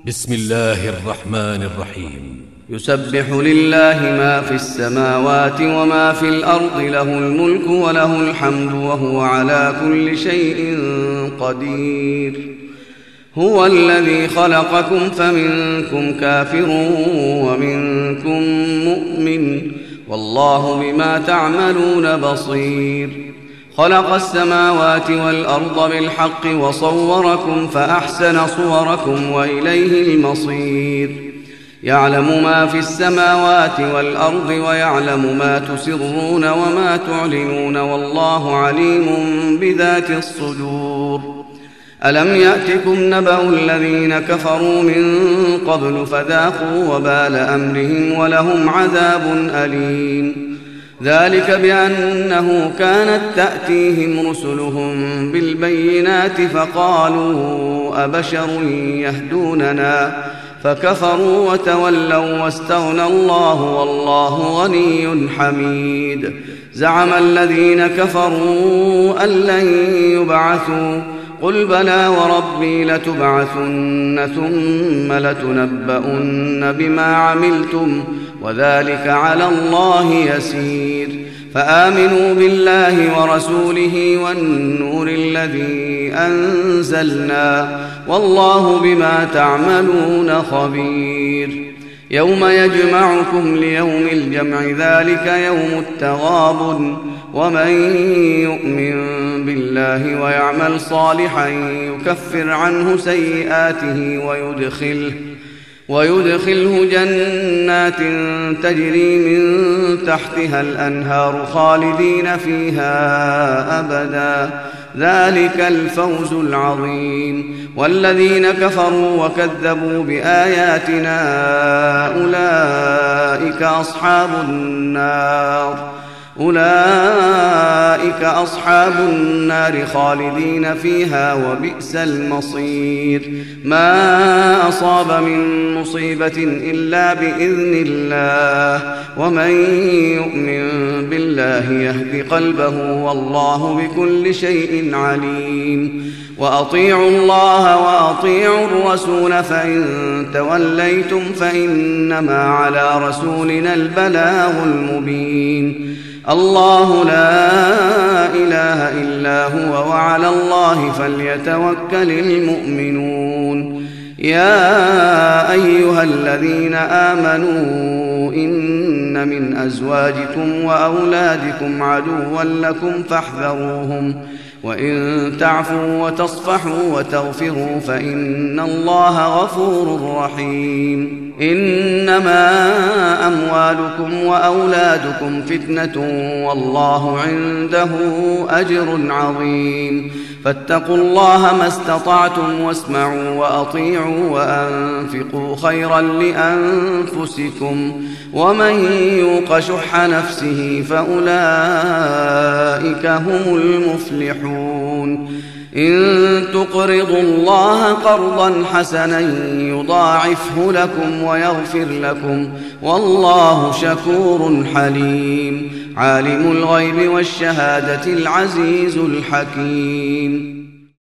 بسم الله الرحمن الرحيم. يسبح لله ما في السماوات وما في الأرض، له الملك وله الحمد وهو على كل شيء قدير. هو الذي خلقكم فمنكم كافر ومنكم مؤمن، والله بما تعملون بصير. خلق السماوات والأرض بالحق وصوركم فأحسن صوركم وإليه المصير. يعلم ما في السماوات والأرض ويعلم ما تسرون وما تعلنون، والله عليم بذات الصدور. ألم يأتكم نبأ الذين كفروا من قبل فذاقوا وبال أمرهم ولهم عذاب أليم. ذلك بأنه كانت تأتيهم رسلهم بالبينات فقالوا أبشر يهدوننا، فكفروا وتولوا واستغنى الله والله غني حميد. زعم الذين كفروا أن لن يبعثوا، قل بلى وربي لتبعثن ثم لتنبؤن بما عملتم وذلك على الله يسير. فآمنوا بالله ورسوله والنور الذي أنزلنا، والله بما تعملون خبير. يوم يجمعكم ليوم الجمع، ذلك يوم التغابن. ومن يؤمن بالله ويعمل صالحا يكفر عنه سيئاته ويدخله جنات تجري من تحتها الأنهار خالدين فيها أبدا، ذلك الفوز العظيم. والذين كفروا وكذبوا بآياتنا أولئك أصحاب النار خالدين فيها وبئس المصير. ما أصاب من مصيبة إلا بإذن الله، ومن يؤمن بالله يهد قلبه والله بكل شيء عليم. وأطيعوا الله وأطيعوا الرسول، فإن توليتم فإنما على رسولنا البلاغ المبين. الله لا إله إلا هو وعلى الله فليتوكل المؤمنون. يا أيها الذين آمنوا إن من أزواجكم وأولادكم عدوا لكم فاحذروهم، وإن تعفوا وتصفحوا وتغفروا فإن الله غفور رحيم. إنما أموالكم وأولادكم فتنة والله عنده أجر عظيم. فاتقوا الله ما استطعتم واسمعوا وأطيعوا وأنفقوا خيرا لأنفسكم، ومن يوق شح نفسه فأولئك هم المفلحون. إن تقرضوا الله قرضا حسنا يضاعفه لكم ويغفر لكم، والله شكور حليم. عالم الغيب والشهادة العزيز الحكيم.